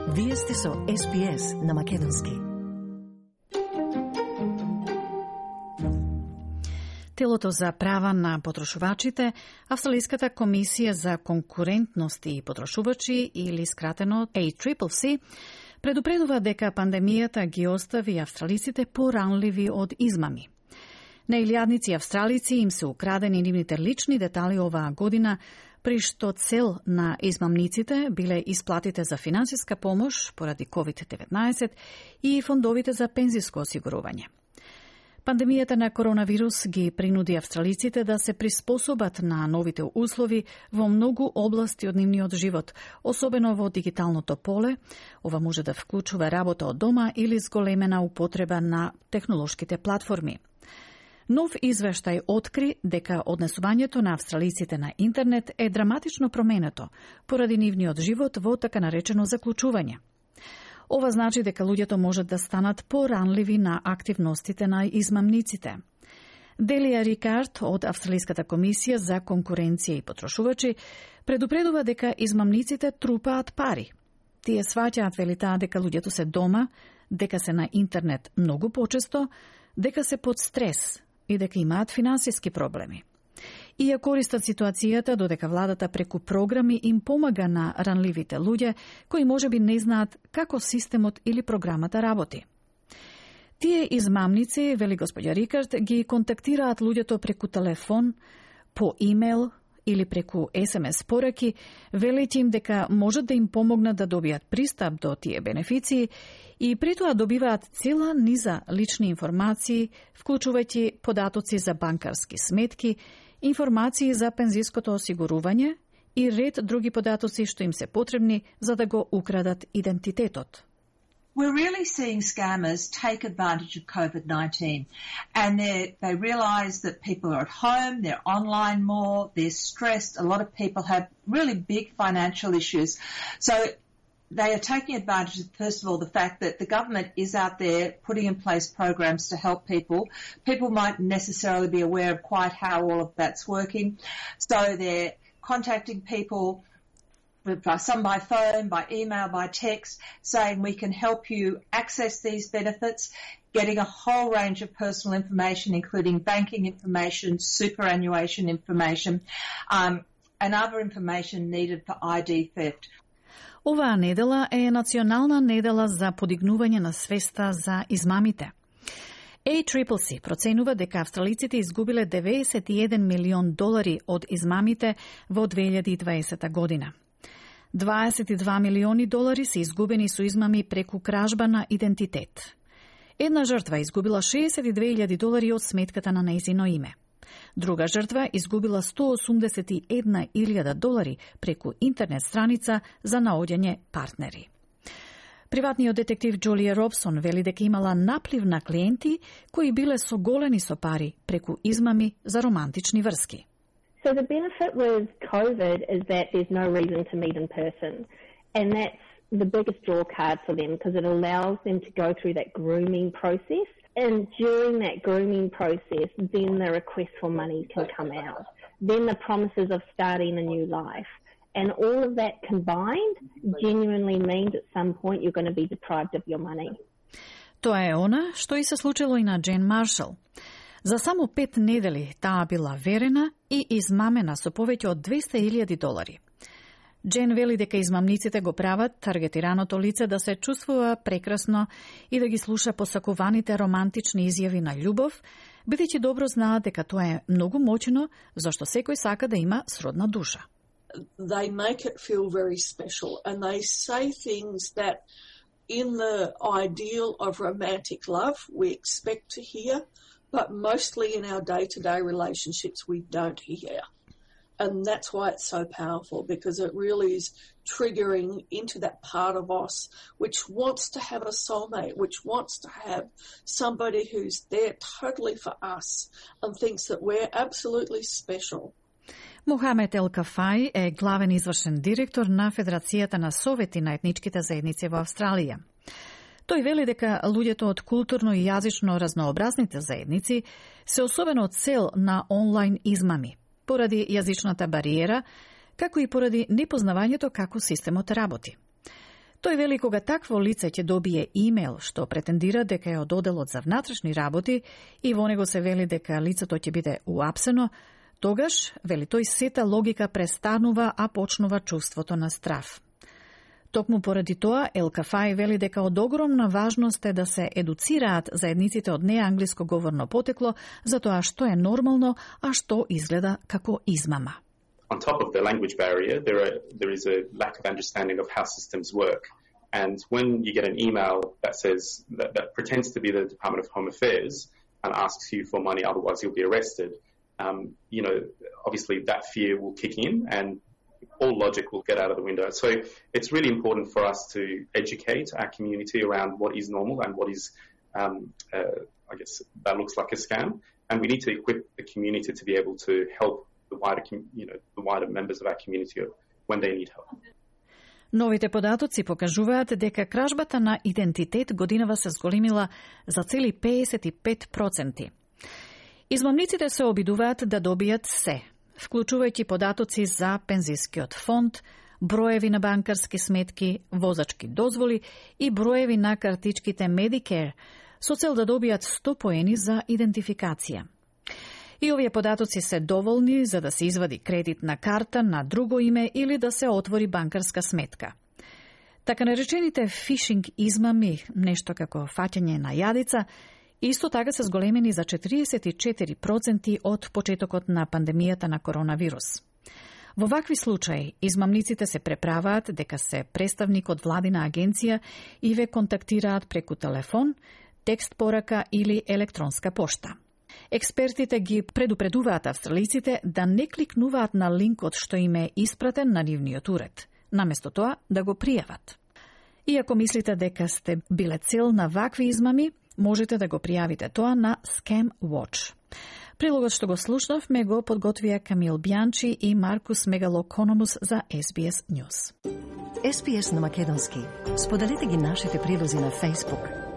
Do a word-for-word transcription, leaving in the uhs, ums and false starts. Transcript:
Вие сте со Ес Би Ес на Македонски. Телото за права на потрошувачите, Австралиската комисија за конкурентност и потрошувачи, или скратено А Си Си Си, предупредува дека пандемијата ги остави австралиците поранливи од измами. На илјадници австралици им се украдени нивните лични детали оваа година, при што цел на измамниците биле исплатите за финансиска помош поради ковид деветнаесет и фондовите за пензиско осигурување. Пандемијата на коронавирус ги принуди австралиците да се приспособат на новите услови во многу области од нивниот живот, особено во дигиталното поле. Ова може да вклучува работа од дома или зголемена употреба на технолошките платформи. Нов извештај откри дека однесувањето на австралиците на интернет е драматично променето поради нивниот живот во така наречено заклучување. Ова значи дека луѓето можат да станат поранливи на активностите на измамниците. Делија Рикард од Австралиската комисија за конкуренција и потрошувачи предупредува дека измамниците трупаат пари. Тие сваќаат, вели таа, дека луѓето се дома, дека се на интернет многу почесто, дека се под стрес и дека имаат финансиски проблеми. И ја користат ситуацијата додека владата преку програми им помага на ранливите луѓе кои можеби не знаат како системот или програмата работи. Тие измамници, вели господја Рикард, ги контактираат луѓето преку телефон, по имейл или преку Ес Ем Ес пораки, велејќи им дека можат да им помогнат да добијат пристап до тие бенефиции и при тоа добиваат цела низа лични информации, вклучувајќи податоци за банкарски сметки, информации за пензиското осигурување и ред други податоци што им се потребни за да го украдат идентитетот. We're really seeing scammers take advantage of COVID nineteen, and they realise that people are at home, they're online more, they're stressed. A lot of people have really big financial issues. So they are taking advantage of, first of all, the fact that the government is out there putting in place programs to help people. People might necessarily be aware of quite how all of that's working. So they're contacting people, some by phone, by email, by text, saying we can help you access these benefits, getting a whole range of personal information, including banking information, superannuation information, um, and other information needed for I D theft. Оваа недела е национална недела за подигнување на свеста за измамите. А Си Си Си проценува дека австралиците изгубиле деветдесет и еден милион долари од измамите во две илјади и дваесета година. дваесет и два милиони долари се изгубени со измами преку кражба на идентитет. Една жртва изгубила шеесет и две илјади долари од сметката на нејзино име. Друга жртва изгубила сто осумдесет и една илјада долари преку интернет страница за наоѓање партнери. Приватниот детектив Джулија Робсон вели дека имала наплив на клиенти кои биле соголени со пари преку измами за романтични врски. So the benefit with COVID is that there's no reason to meet in person, and that's the biggest draw card for them because it allows them to go through that grooming process. And during that grooming process, then the request for money can come out. Then the promises of starting a new life. And all of that combined genuinely means at some point you're going to be deprived of your money. Тоа е она што и се случило и на Джен Маршал. За само пет недели таа била верена и измамена со повеќе од двесте илјади долари. Джен вели дека измамниците го прават таргетираното лице да се чувствува прекрасно и да ги слуша посакуваните романтични изјави на љубов, бидејќи добро знаат дека тоа е многу моќно, зашто секој сака да има сродна душа. They make it feel very special and they say things that in the ideal of romantic love we expect to hear, but mostly in our day-to-day relationships we don't hear. And that's why it's so powerful, because it really is triggering into that part of us which wants to have a soulmate, which wants to have somebody who's there totally for us and thinks that we're absolutely special. Мохамед Ел Кафај е главен извршен директор на Федерацијата на совети на етничките заедници во Австралија. Тој вели дека луѓето од културно и јазично разнообразните заедници се особено цел на онлайн измами, поради јазичната бариера, како и поради непознавањето како системот работи. Тој вели кога такво лице ќе добие имейл што претендира дека е од оделот за внатрешни работи и во него се вели дека лицето ќе биде уапсено, тогаш, вели тој, сета логика престанува, а почнува чувството на страв. Токму поради тоа, Ел Кафаи вели дека од огромна важност е да се едуцираат заедниците од неанглиско говорно потекло за тоа што е нормално, а што изгледа како измама. On top of the language barrier, there are, there is a lack of understanding of how systems work. And when you get an email that says, that, that pretends to be the Department of Home Affairs and asks you for money, otherwise you'll be arrested, um, you know, obviously that fear will kick in and all logic will get out of the window. So it's really important for us to educate our community around what is normal and what is, um, uh, I guess, that looks like a scam. And we need to equip the community to be able to help the wider, you know, the wider members of our community when they need help. Новите податоци покажуваат дека кражбата на идентитет годинава се зголемила за цели педесет и пет проценти. Измамниците се обидуваат да добијат се, вклучувајќи податоци за пензискиот фонд, броеви на банкарски сметки, возачки дозволи и броеви на картичките Medicare, со цел да добијат сто поени за идентификација. И овие податоци се доволни за да се извади кредитна карта на друго име или да се отвори банкарска сметка. Така наречените фишинг измами, нешто како фаќање на јадица, исто така се зголемени за четиридесет и четири проценти од почетокот на пандемијата на коронавирус. Во вакви случаи, измамниците се преправаат дека се представник од владина агенција и ве контактираат преку телефон, текст порака или електронска пошта. Експертите ги предупредуваат австралиците да не кликнуваат на линкот што им е испратен на нивниот уред, наместо тоа да го пријават. И ако мислите дека сте биле цел на вакви измами, можете да го пријавите тоа на Scam Watch. Прилогот што го слушнавме го подготвија Камил Бјанчи и Маркус Мегалокономус за Ес Би Ес News. Ес Би Ес на македонски. Споделете ги нашите прилози на Facebook.